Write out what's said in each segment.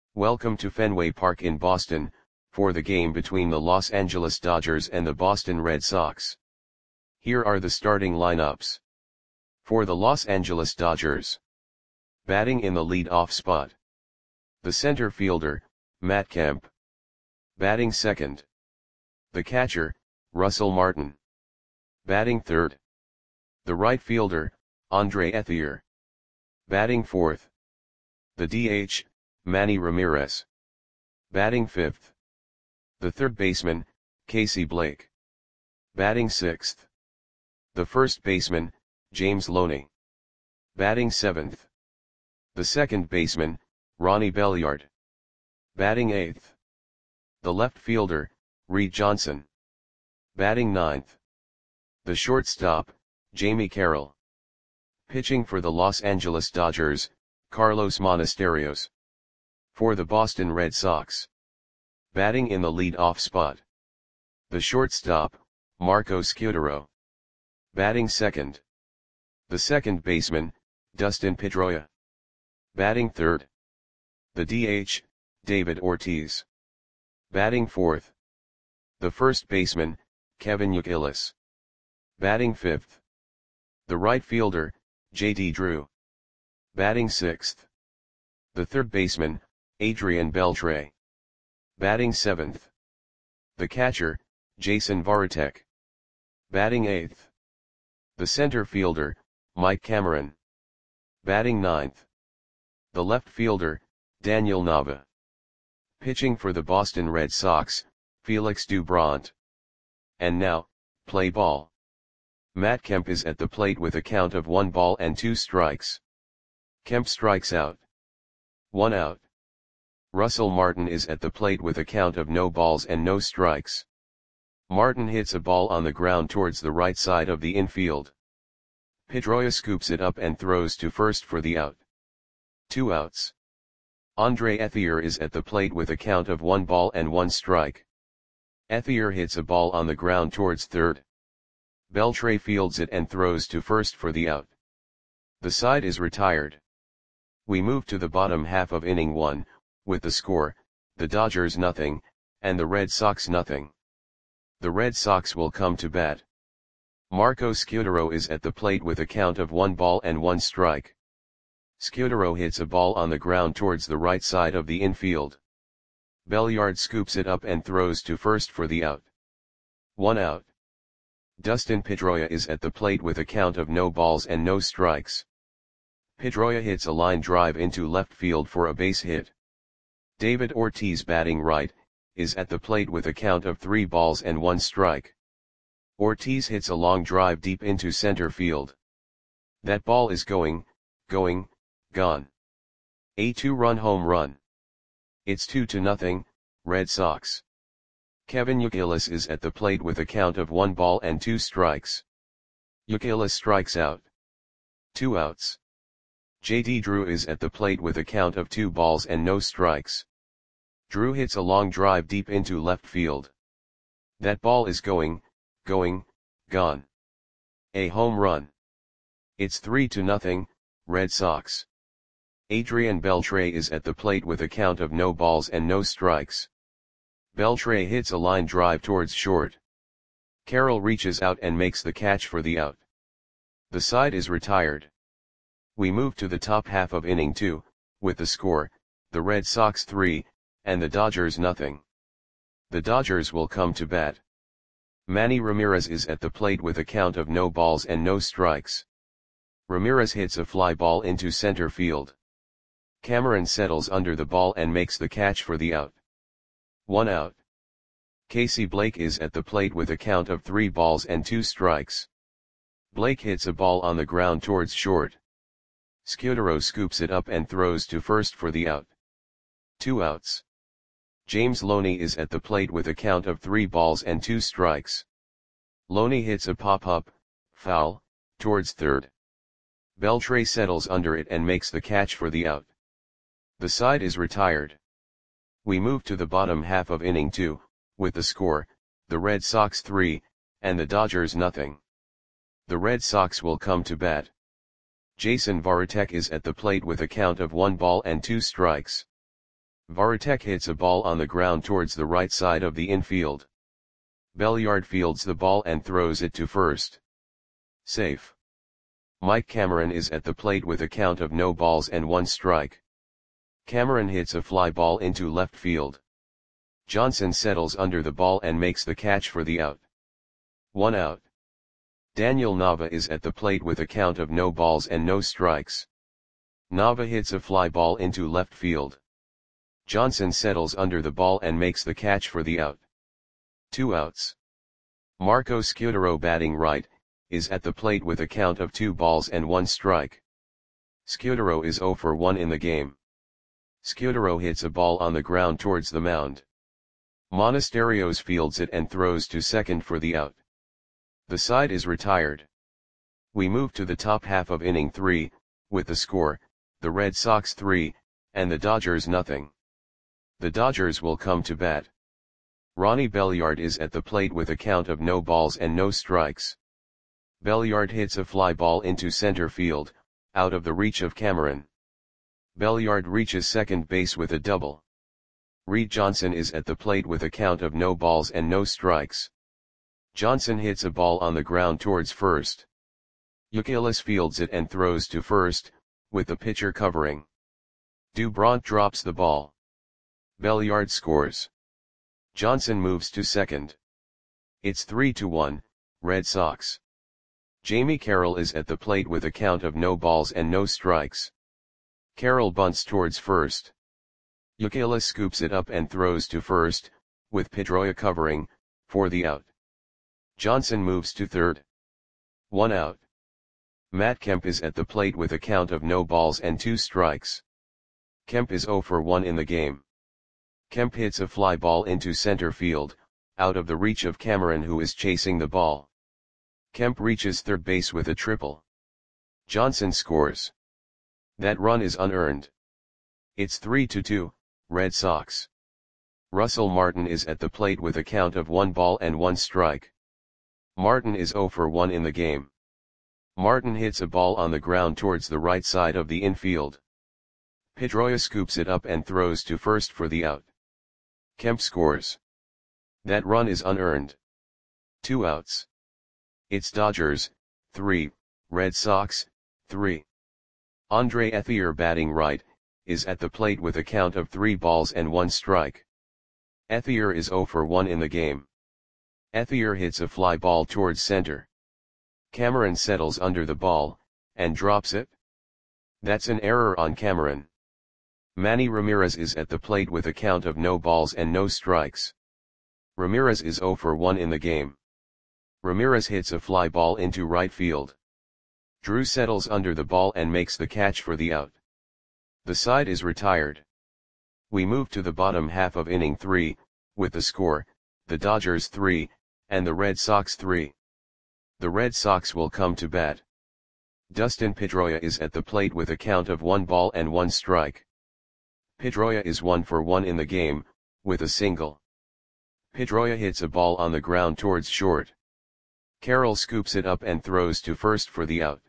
Welcome to Fenway Park in Boston, for the game between the Los Angeles Dodgers and the Boston Red Sox. Here are the starting lineups. For the Los Angeles Dodgers. Batting in the lead-off spot. The center fielder, Matt Kemp. Batting second. The catcher, Russell Martin. Batting third. The right fielder, Andre Ethier. Batting fourth. The DH, Manny Ramirez. Batting fifth. The third baseman, Casey Blake. Batting sixth. The first baseman, James Loney. Batting seventh. The second baseman, Ronnie Belliard. Batting eighth. The left fielder, Reed Johnson. Batting ninth. The shortstop, Jamie Carroll. Pitching for the Los Angeles Dodgers, Carlos Monasterios. For the Boston Red Sox. Batting in the lead-off spot. The shortstop, Marco Scutaro. Batting second. The second baseman, Dustin Pedroia. Batting third. The DH, David Ortiz. Batting fourth. The first baseman, Kevin Youkilis. Batting fifth. The right fielder, J.D. Drew. Batting sixth. The third baseman, Adrian Beltre. Batting seventh. The catcher, Jason Varitek. Batting eighth. The center fielder, Mike Cameron. Batting ninth. The left fielder, Daniel Nava. Pitching for the Boston Red Sox, Felix Doubront. And now, play ball. Matt Kemp is at the plate with a count of 1 ball and 2 strikes. Kemp strikes out. 1 out. Russell Martin is at the plate with a count of no balls and no strikes. Martin hits a ball on the ground towards the right side of the infield. Pedroia scoops it up and throws to first for the out. 2 outs. Andre Ethier is at the plate with a count of 1 ball and 1 strike. Ethier hits a ball on the ground towards third. Beltre fields it and throws to first for the out. The side is retired. We move to the bottom half of inning 1, with the score, the Dodgers nothing, and the Red Sox nothing. The Red Sox will come to bat. Marco Scutaro is at the plate with a count of 1 ball and 1 strike. Scutaro hits a ball on the ground towards the right side of the infield. Belliard scoops it up and throws to first for the out. 1 out. Dustin Pedroia is at the plate with a count of no balls and no strikes. Pedroia hits a line drive into left field for a base hit. David Ortiz, batting right, is at the plate with a count of 3 balls and 1 strike. Ortiz hits a long drive deep into center field. That ball is gone. A 2-run home run. It's 2-0, Red Sox. Kevin Youkilis is at the plate with a count of 1 ball and 2 strikes. Youkilis strikes out. 2 outs. J.D. Drew is at the plate with a count of 2 balls and no strikes. Drew hits a long drive deep into left field. That ball is gone. A home run. It's 3-0, Red Sox. Adrian Beltre is at the plate with a count of no balls and no strikes. Beltre hits a line drive towards short. Carroll reaches out and makes the catch for the out. The side is retired. We move to the top half of inning 2, with the score, the Red Sox 3, and the Dodgers nothing. The Dodgers will come to bat. Manny Ramirez is at the plate with a count of no balls and no strikes. Ramirez hits a fly ball into center field. Cameron settles under the ball and makes the catch for the out. 1 out. Casey Blake is at the plate with a count of 3 balls and 2 strikes. Blake hits a ball on the ground towards short. Scutaro scoops it up and throws to first for the out. 2 outs. James Loney is at the plate with a count of 3 balls and 2 strikes. Loney hits a pop-up, foul, towards third. Beltre settles under it and makes the catch for the out. The side is retired. We move to the bottom half of inning 2, with the score, the Red Sox 3, and the Dodgers nothing. The Red Sox will come to bat. Jason Varitek is at the plate with a count of 1 ball and 2 strikes. Varitek hits a ball on the ground towards the right side of the infield. Belliard fields the ball and throws it to first. Safe. Mike Cameron is at the plate with a count of no balls and 1 strike. Cameron hits a fly ball into left field. Johnson settles under the ball and makes the catch for the out. 1 out. Daniel Nava is at the plate with a count of no balls and no strikes. Nava hits a fly ball into left field. Johnson settles under the ball and makes the catch for the out. 2 outs. Marco Scudero, batting right, is at the plate with a count of 2 balls and 1 strike. Scudero is 0 for 1 in the game. Scudero hits a ball on the ground towards the mound. Monasterios fields it and throws to second for the out. The side is retired. We move to the top half of inning 3, with the score, the Red Sox 3, and the Dodgers nothing. The Dodgers will come to bat. Ronnie Belliard is at the plate with a count of no balls and no strikes. Belliard hits a fly ball into center field, out of the reach of Cameron. Belliard reaches second base with a double. Reed Johnson is at the plate with a count of no balls and no strikes. Johnson hits a ball on the ground towards first. Youkilis fields it and throws to first, with the pitcher covering. Dubront drops the ball. Belliard scores. Johnson moves to second. It's 3-1, Red Sox. Jamie Carroll is at the plate with a count of no balls and no strikes. Carroll bunts towards first. Youkilis scoops it up and throws to first, with Pedroia covering, for the out. Johnson moves to third. 1 out. Matt Kemp is at the plate with a count of no balls and 2 strikes. Kemp is 0 for 1 in the game. Kemp hits a fly ball into center field, out of the reach of Cameron, who is chasing the ball. Kemp reaches third base with a triple. Johnson scores. That run is unearned. It's 3-2, Red Sox. Russell Martin is at the plate with a count of 1 ball and 1 strike. Martin is 0 for 1 in the game. Martin hits a ball on the ground towards the right side of the infield. Pedroia scoops it up and throws to first for the out. Kemp scores. That run is unearned. 2 outs. It's Dodgers, 3, Red Sox, 3. Andre Ethier, batting right, is at the plate with a count of 3 balls and 1 strike. Ethier is 0 for 1 in the game. Ethier hits a fly ball towards center. Cameron settles under the ball, and drops it. That's an error on Cameron. Manny Ramirez is at the plate with a count of no balls and no strikes. Ramirez is 0 for 1 in the game. Ramirez hits a fly ball into right field. Drew settles under the ball and makes the catch for the out. The side is retired. We move to the bottom half of inning 3, with the score, the Dodgers 3, and the Red Sox 3. The Red Sox will come to bat. Dustin Pedroia is at the plate with a count of 1 ball and 1 strike. Pedroia is 1 for 1 in the game, with a single. Pedroia hits a ball on the ground towards short. Carroll scoops it up and throws to first for the out.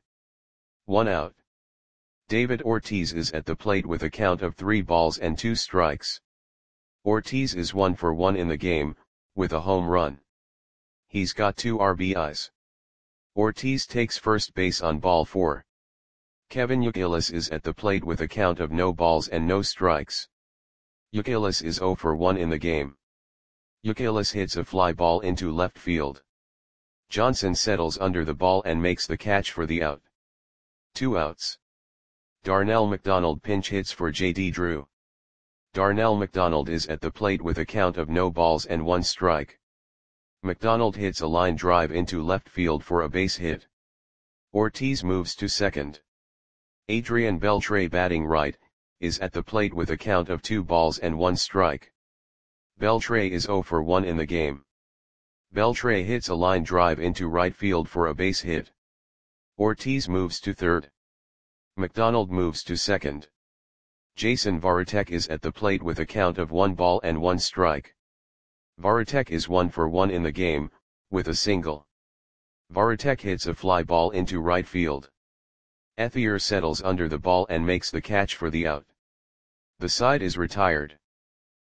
1 out. David Ortiz is at the plate with a count of 3 balls and 2 strikes. Ortiz is 1 for 1 in the game, with a home run. He's got 2 RBIs. Ortiz takes first base on ball 4. Kevin Youkilis is at the plate with a count of no balls and no strikes. Youkilis is 0 for 1 in the game. Youkilis hits a fly ball into left field. Johnson settles under the ball and makes the catch for the out. 2 outs. Darnell McDonald pinch hits for J.D. Drew. Darnell McDonald is at the plate with a count of no balls and 1 strike. McDonald hits a line drive into left field for a base hit. Ortiz moves to second. Adrian Beltre, batting right, is at the plate with a count of 2 balls and 1 strike. Beltre is 0 for 1 in the game. Beltre hits a line drive into right field for a base hit. Ortiz moves to third. McDonald moves to second. Jason Varitek is at the plate with a count of 1 ball and 1 strike. Varitek is 1 for 1 in the game, with a single. Varitek hits a fly ball into right field. Ethier settles under the ball and makes the catch for the out. The side is retired.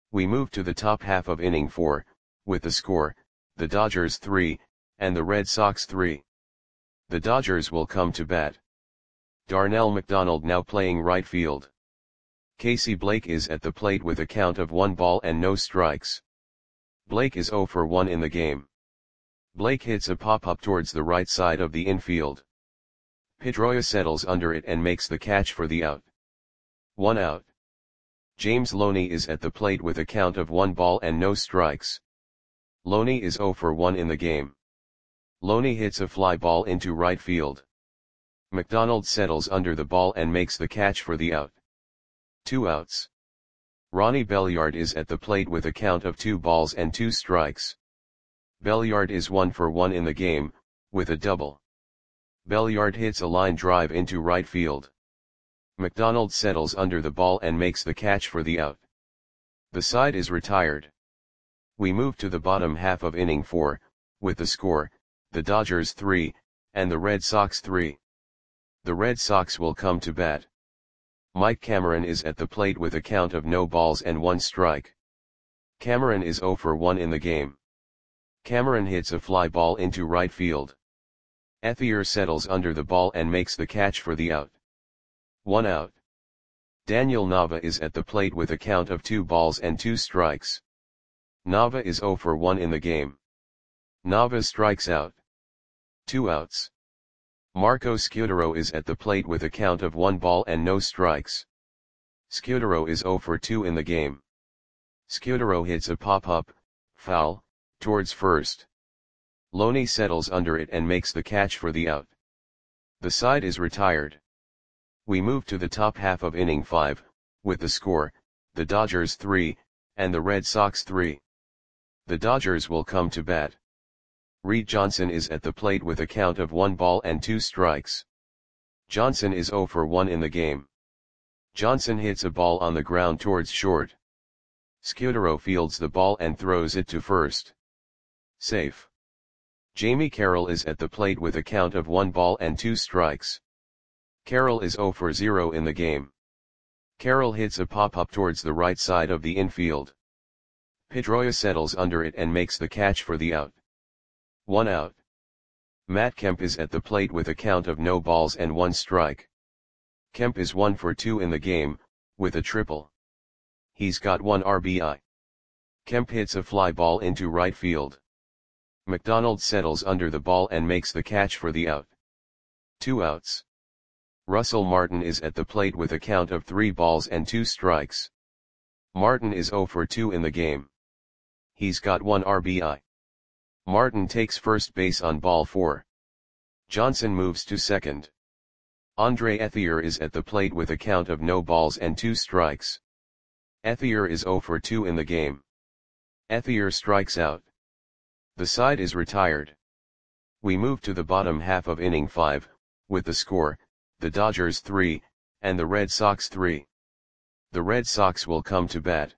We move to the top half of inning 4, with the score, the Dodgers 3, and the Red Sox 3. The Dodgers will come to bat. Darnell McDonald now playing right field. Casey Blake is at the plate with a count of 1 ball and no strikes. Blake is 0 for 1 in the game. Blake hits a pop-up towards the right side of the infield. Pedroia settles under it and makes the catch for the out. 1 out. James Loney is at the plate with a count of 1 ball and no strikes. Loney is 0 for 1 in the game. Loney hits a fly ball into right field. McDonald settles under the ball and makes the catch for the out. 2 outs. Ronnie Belliard is at the plate with a count of 2 balls and 2 strikes. Belliard is 1 for 1 in the game, with a double. Belliard hits a line drive into right field. McDonald settles under the ball and makes the catch for the out. The side is retired. We move to the bottom half of inning 4, with the score, the Dodgers 3, and the Red Sox 3. The Red Sox will come to bat. Mike Cameron is at the plate with a count of no balls and 1 strike. Cameron is 0 for 1 in the game. Cameron hits a fly ball into right field. Ethier settles under the ball and makes the catch for the out. 1 out. Daniel Nava is at the plate with a count of 2 balls and 2 strikes. Nava is 0 for 1 in the game. Nava strikes out. 2 outs. Marco Scutaro is at the plate with a count of 1 ball and no strikes. Scutaro is 0 for 2 in the game. Scutaro hits a pop-up, foul, towards first. Loney settles under it and makes the catch for the out. The side is retired. We move to the top half of inning 5, with the score, the Dodgers 3, and the Red Sox 3. The Dodgers will come to bat. Reed Johnson is at the plate with a count of 1 ball and 2 strikes. Johnson is 0 for 1 in the game. Johnson hits a ball on the ground towards short. Scutaro fields the ball and throws it to first. Safe. Jamie Carroll is at the plate with a count of 1 ball and 2 strikes. Carroll is 0 for 0 in the game. Carroll hits a pop-up towards the right side of the infield. Pedroia settles under it and makes the catch for the out. 1 out. Matt Kemp is at the plate with a count of no balls and 1 strike. Kemp is 1 for 2 in the game, with a triple. He's got 1 RBI. Kemp hits a fly ball into right field. McDonald settles under the ball and makes the catch for the out. 2 outs. Russell Martin is at the plate with a count of 3 balls and 2 strikes. Martin is 0 for 2 in the game. He's got 1 RBI. Martin takes first base on ball 4. Johnson moves to second. Andre Ethier is at the plate with a count of no balls and 2 strikes. Ethier is 0 for 2 in the game. Ethier strikes out. The side is retired. We move to the bottom half of inning 5, with the score, the Dodgers 3, and the Red Sox 3. The Red Sox will come to bat.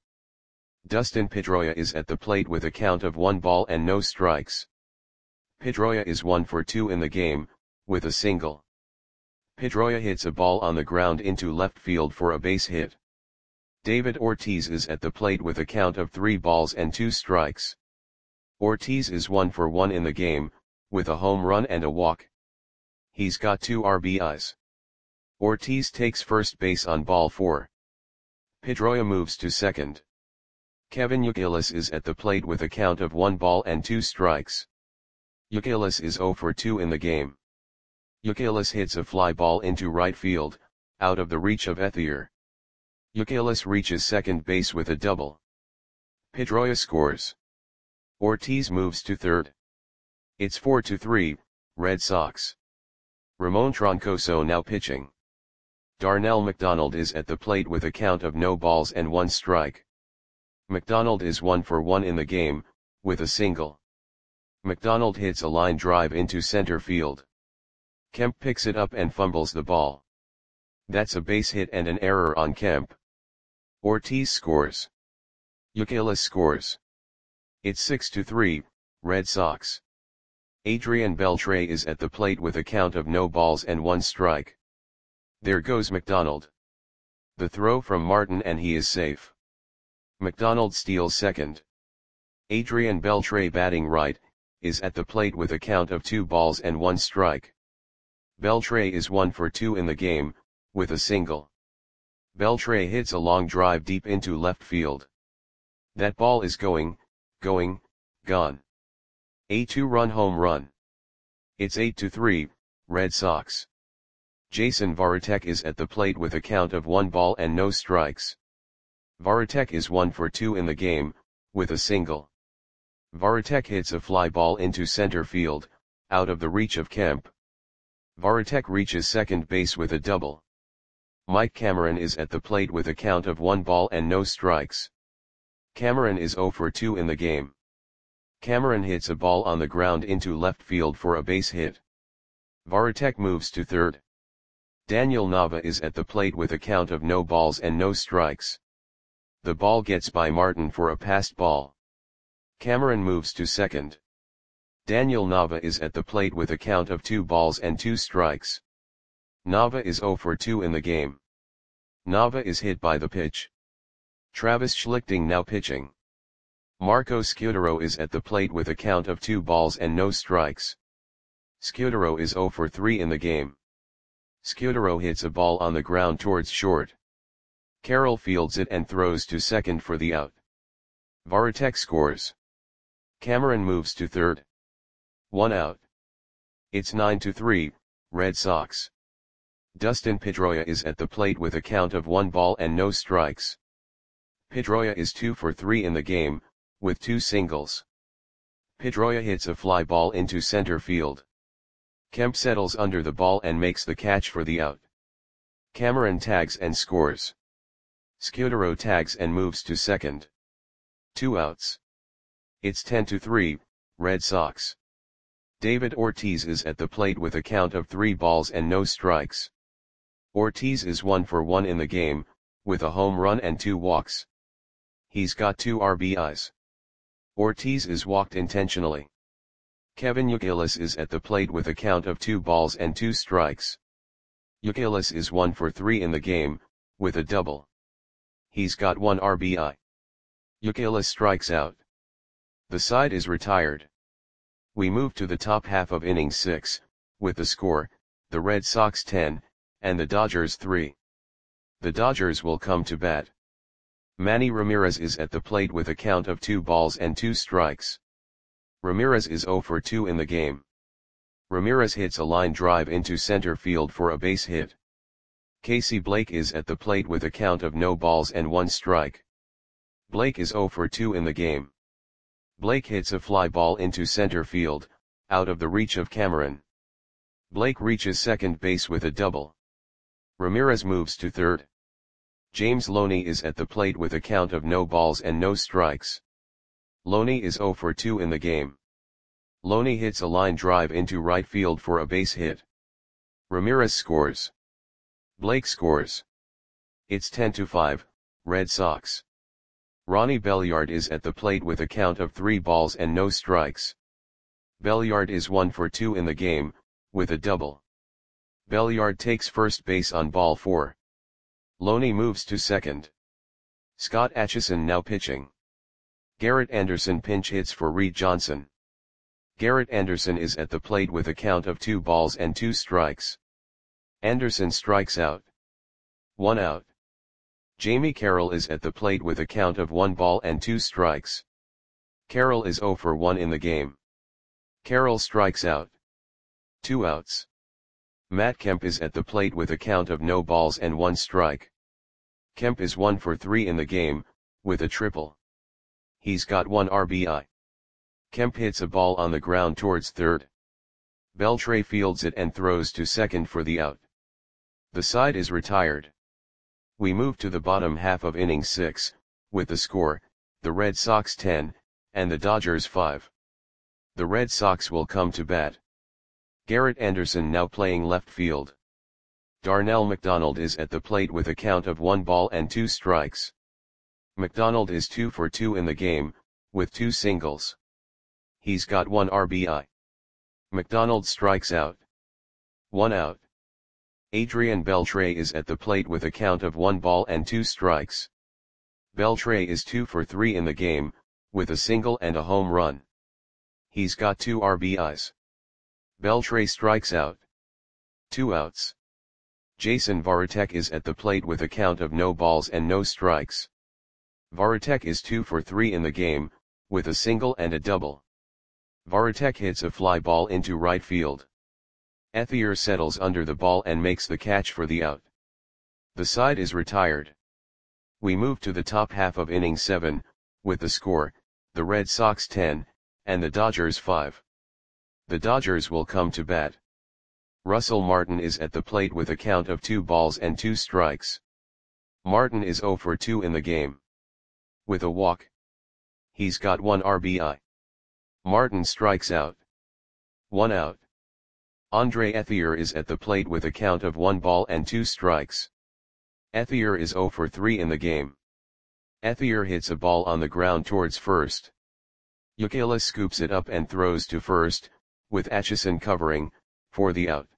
Dustin Pedroia is at the plate with a count of 1 ball and no strikes. Pedroia is 1 for 2 in the game, with a single. Pedroia hits a ball on the ground into left field for a base hit. David Ortiz is at the plate with a count of 3 balls and 2 strikes. Ortiz is 1 for 1 in the game, with a home run and a walk. He's got 2 RBIs. Ortiz takes first base on ball 4. Pedroia moves to second. Kevin Youkilis is at the plate with a count of 1 ball and 2 strikes. Youkilis is 0 for 2 in the game. Youkilis hits a fly ball into right field, out of the reach of Ethier. Youkilis reaches second base with a double. Pedroia scores. Ortiz moves to third. It's 4-3, Red Sox. Ramon Troncoso now pitching. Darnell McDonald is at the plate with a count of no balls and 1 strike. McDonald is 1 for 1 in the game, with a single. McDonald hits a line drive into center field. Kemp picks it up and fumbles the ball. That's a base hit and an error on Kemp. Ortiz scores. Youkilis scores. It's 6-3, Red Sox. Adrian Beltre is at the plate with a count of no balls and 1 strike. There goes McDonald. The throw from Martin and he is safe. McDonald steals second. Adrian Beltre batting right, is at the plate with a count of 2 balls and 1 strike. Beltre is 1 for 2 in the game, with a single. Beltre hits a long drive deep into left field. That ball is gone. A 2-run home run. It's 8-3, Red Sox. Jason Varitek is at the plate with a count of 1 ball and no strikes. Varitek is 1 for 2 in the game, with a single. Varitek hits a fly ball into center field, out of the reach of Kemp. Varitek reaches second base with a double. Mike Cameron is at the plate with a count of 1 ball and no strikes. Cameron is 0 for 2 in the game. Cameron hits a ball on the ground into left field for a base hit. Varitek moves to third. Daniel Nava is at the plate with a count of no balls and no strikes. The ball gets by Martin for a passed ball. Cameron moves to second. Daniel Nava is at the plate with a count of 2 balls and 2 strikes. Nava is 0 for 2 in the game. Nava is hit by the pitch. Travis Schlichting now pitching. Marco Scutaro is at the plate with a count of 2 balls and no strikes. Scutaro is 0 for 3 in the game. Scutaro hits a ball on the ground towards short. Carroll fields it and throws to second for the out. Varitek scores. Cameron moves to third. 1 out. It's 9-3, Red Sox. Dustin Pedroia is at the plate with a count of 1 ball and no strikes. Pedroia is 2 for 3 in the game, with 2 singles. Pedroia hits a fly ball into center field. Kemp settles under the ball and makes the catch for the out. Cameron tags and scores. Scutaro tags and moves to second. 2 outs. It's 10-3, Red Sox. David Ortiz is at the plate with a count of 3 balls and no strikes. Ortiz is 1 for 1 in the game, with a home run and 2 walks. He's got 2 RBIs. Ortiz is walked intentionally. Kevin Youkilis is at the plate with a count of 2 balls and 2 strikes. Youkilis is 1 for 3 in the game, with a double. He's got 1 RBI. Youkilis strikes out. The side is retired. We move to the top half of inning 6, with the score, the Red Sox 10, and the Dodgers 3. The Dodgers will come to bat. Manny Ramirez is at the plate with a count of 2 balls and 2 strikes. Ramirez is 0 for 2 in the game. Ramirez hits a line drive into center field for a base hit. Casey Blake is at the plate with a count of no balls and 1 strike. Blake is 0 for 2 in the game. Blake hits a fly ball into center field, out of the reach of Cameron. Blake reaches second base with a double. Ramirez moves to third. James Loney is at the plate with a count of no balls and no strikes. Loney is 0 for 2 in the game. Loney hits a line drive into right field for a base hit. Ramirez scores. Blake scores. It's 10-5, Red Sox. Ronnie Belliard is at the plate with a count of 3 balls and no strikes. Belliard is 1 for 2 in the game, with a double. Belliard takes first base on ball 4. Loney moves to second. Scott Atchison now pitching. Garrett Anderson pinch hits for Reed Johnson. Garrett Anderson is at the plate with a count of 2 balls and 2 strikes. Anderson strikes out. 1 out. Jamie Carroll is at the plate with a count of 1 ball and 2 strikes. Carroll is 0 for 1 in the game. Carroll strikes out. 2 outs. Matt Kemp is at the plate with a count of no balls and 1 strike. Kemp is 1 for 3 in the game, with a triple. He's got 1 RBI. Kemp hits a ball on the ground towards third. Beltre fields it and throws to second for the out. The side is retired. We move to the bottom half of inning 6, with the score, the Red Sox 10, and the Dodgers 5. The Red Sox will come to bat. Garrett Anderson now playing left field. Darnell McDonald is at the plate with a count of 1 ball and 2 strikes. McDonald is 2 for 2 in the game, with 2 singles. He's got 1 RBI. McDonald strikes out. 1 out. Adrian Beltre is at the plate with a count of 1 ball and 2 strikes. Beltre is 2 for 3 in the game, with a single and a home run. He's got 2 RBIs. Beltre strikes out. 2 outs. Jason Varitek is at the plate with a count of no balls and no strikes. Varitek is 2 for 3 in the game, with a single and a double. Varitek hits a fly ball into right field. Ethier settles under the ball and makes the catch for the out. The side is retired. We move to the top half of inning 7, with the score, the Red Sox 10, and the Dodgers 5. The Dodgers will come to bat. Russell Martin is at the plate with a count of 2 balls and 2 strikes. Martin is 0 for 2 in the game. With a walk. He's got 1 RBI. Martin strikes out. 1 out. Andre Ethier is at the plate with a count of 1 ball and 2 strikes. Ethier is 0 for 3 in the game. Ethier hits a ball on the ground towards first. Youkilis scoops it up and throws to first, with Atchison covering, for the out.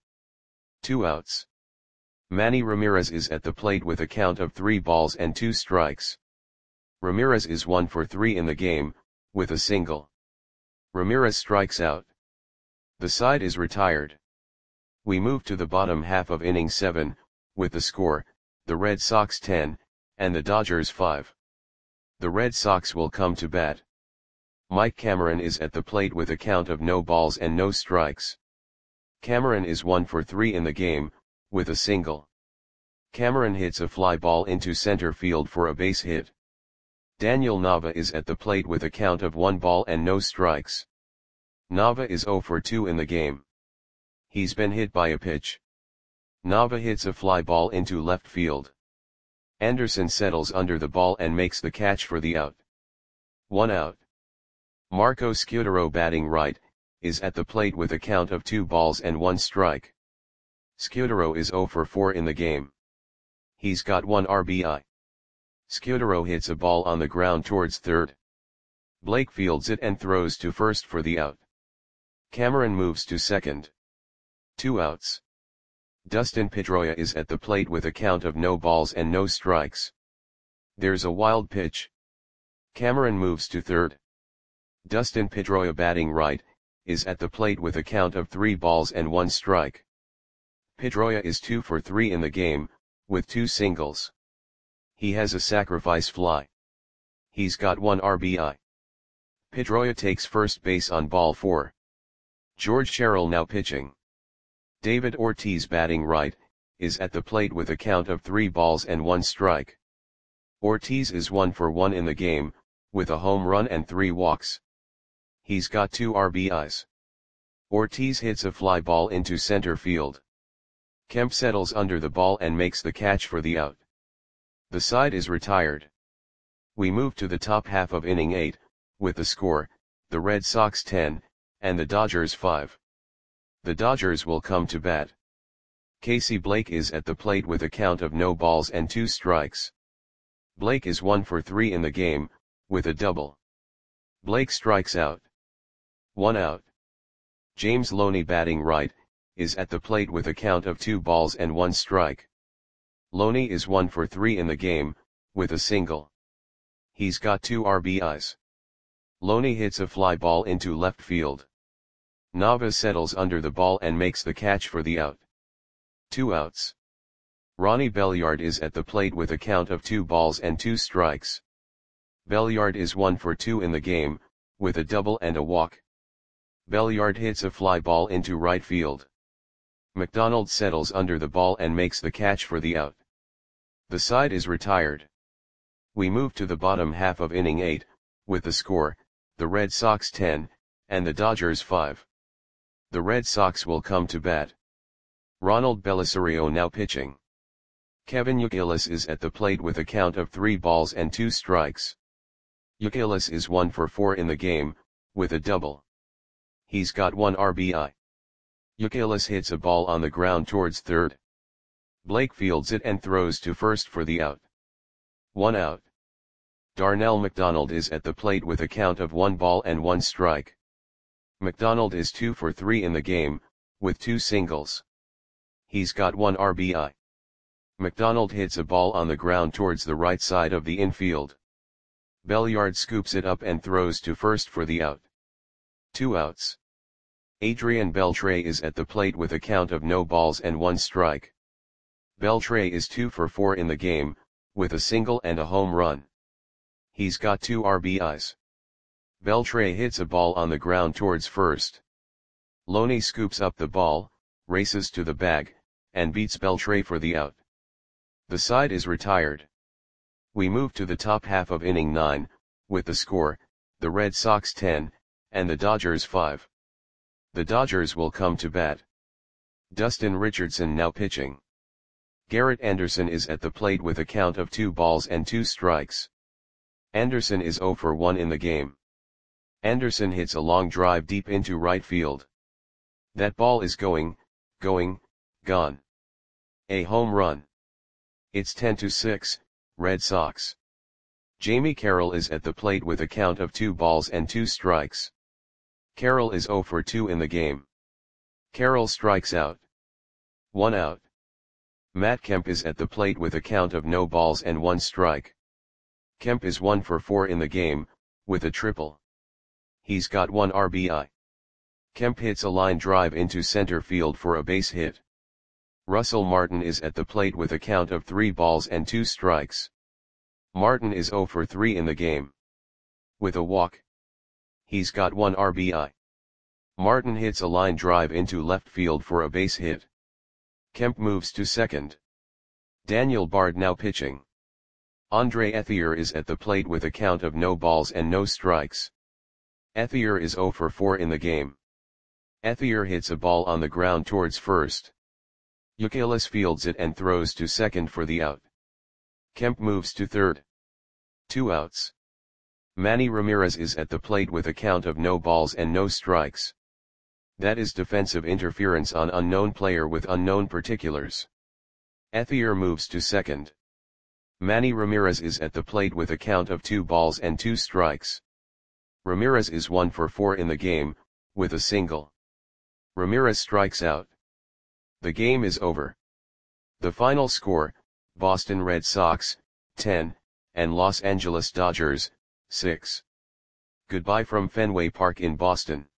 2 outs. Manny Ramirez is at the plate with a count of 3 balls and 2 strikes. Ramirez is 1 for 3 in the game, with a single. Ramirez strikes out. The side is retired. We move to the bottom half of inning 7, with the score, the Red Sox 10, and the Dodgers 5. The Red Sox will come to bat. Mike Cameron is at the plate with a count of no balls and no strikes. Cameron is 1 for 3 in the game, with a single. Cameron hits a fly ball into center field for a base hit. Daniel Nava is at the plate with a count of 1 ball and no strikes. Nava is 0 for 2 in the game. He's been hit by a pitch. Nava hits a fly ball into left field. Anderson settles under the ball and makes the catch for the out. 1 out. Marco Scutaro, batting right, is at the plate with a count of 2 balls and 1 strike. Scutaro is 0 for 4 in the game. He's got 1 RBI. Scutaro hits a ball on the ground towards third. Blake fields it and throws to first for the out. Cameron moves to second. 2 outs. Dustin Pedroia is at the plate with a count of no balls and no strikes. There's a wild pitch. Cameron moves to third. Dustin Pedroia, batting right, is at the plate with a count of 3 balls and 1 strike. Pedroia is 2 for 3 in the game, with 2 singles. He has a sacrifice fly. He's got 1 RBI. Pedroia takes first base on ball 4. George Sherrill now pitching. David Ortiz, batting right, is at the plate with a count of 3 balls and 1 strike. Ortiz is 1 for 1 in the game, with a home run and 3 walks. He's got 2 RBIs. Ortiz hits a fly ball into center field. Kemp settles under the ball and makes the catch for the out. The side is retired. We move to the top half of inning 8, with the score, the Red Sox 10, and the Dodgers 5. The Dodgers will come to bat. Casey Blake is at the plate with a count of no balls and 2 strikes. Blake is 1 for 3 in the game, with a double. Blake strikes out. 1 out. James Loney, batting right, is at the plate with a count of 2 balls and 1 strike. Loney is 1 for 3 in the game, with a single. He's got 2 RBIs. Loney hits a fly ball into left field. Nava settles under the ball and makes the catch for the out. 2 outs. Ronnie Belliard is at the plate with a count of 2 balls and 2 strikes. Belliard is 1 for 2 in the game, with a double and a walk. Belliard hits a fly ball into right field. McDonald settles under the ball and makes the catch for the out. The side is retired. We move to the bottom half of inning 8, with the score, the Red Sox 10, and the Dodgers 5. The Red Sox will come to bat. Ronald Belisario now pitching. Kevin Youkilis is at the plate with a count of 3 balls and 2 strikes. Youkilis is 1 for 4 in the game, with a double. He's got 1 RBI. Youkilis hits a ball on the ground towards third. Blake fields it and throws to first for the out. 1 out. Darnell McDonald is at the plate with a count of 1 ball and 1 strike. McDonald is 2 for 3 in the game, with 2 singles. He's got 1 RBI. McDonald hits a ball on the ground towards the right side of the infield. Belliard scoops it up and throws to first for the out. 2 outs. Adrian Beltre is at the plate with a count of no balls and 1 strike. Beltre is 2 for 4 in the game, with a single and a home run. He's got 2 RBIs. Beltre hits a ball on the ground towards first. Loney scoops up the ball, races to the bag, and beats Beltre for the out. The side is retired. We move to the top half of inning 9, with the score, the Red Sox 10, and the Dodgers 5. The Dodgers will come to bat. Dustin Richardson now pitching. Garrett Anderson is at the plate with a count of 2 balls and 2 strikes. Anderson is 0 for 1 in the game. Anderson hits a long drive deep into right field. That ball is going, gone. A home run. It's 10-6, Red Sox. Jamie Carroll is at the plate with a count of 2 balls and 2 strikes. Carroll is 0 for 2 in the game. Carroll strikes out. 1 out. Matt Kemp is at the plate with a count of no balls and 1 strike. Kemp is 1 for 4 in the game, with a triple. He's got 1 RBI. Kemp hits a line drive into center field for a base hit. Russell Martin is at the plate with a count of 3 balls and 2 strikes. Martin is 0 for 3 in the game. With a walk. He's got 1 RBI. Martin hits a line drive into left field for a base hit. Kemp moves to second. Daniel Bard now pitching. Andre Ethier is at the plate with a count of no balls and no strikes. Ethier is 0 for 4 in the game. Ethier hits a ball on the ground towards first. Youkilis fields it and throws to second for the out. Kemp moves to third. 2 outs. Manny Ramirez is at the plate with a count of no balls and no strikes. That is defensive interference on unknown player with unknown particulars. Ethier moves to second. Manny Ramirez is at the plate with a count of 2 balls and 2 strikes. Ramirez is 1 for 4 in the game, with a single. Ramirez strikes out. The game is over. The final score, Boston Red Sox, 10, and Los Angeles Dodgers, 6. Goodbye from Fenway Park in Boston.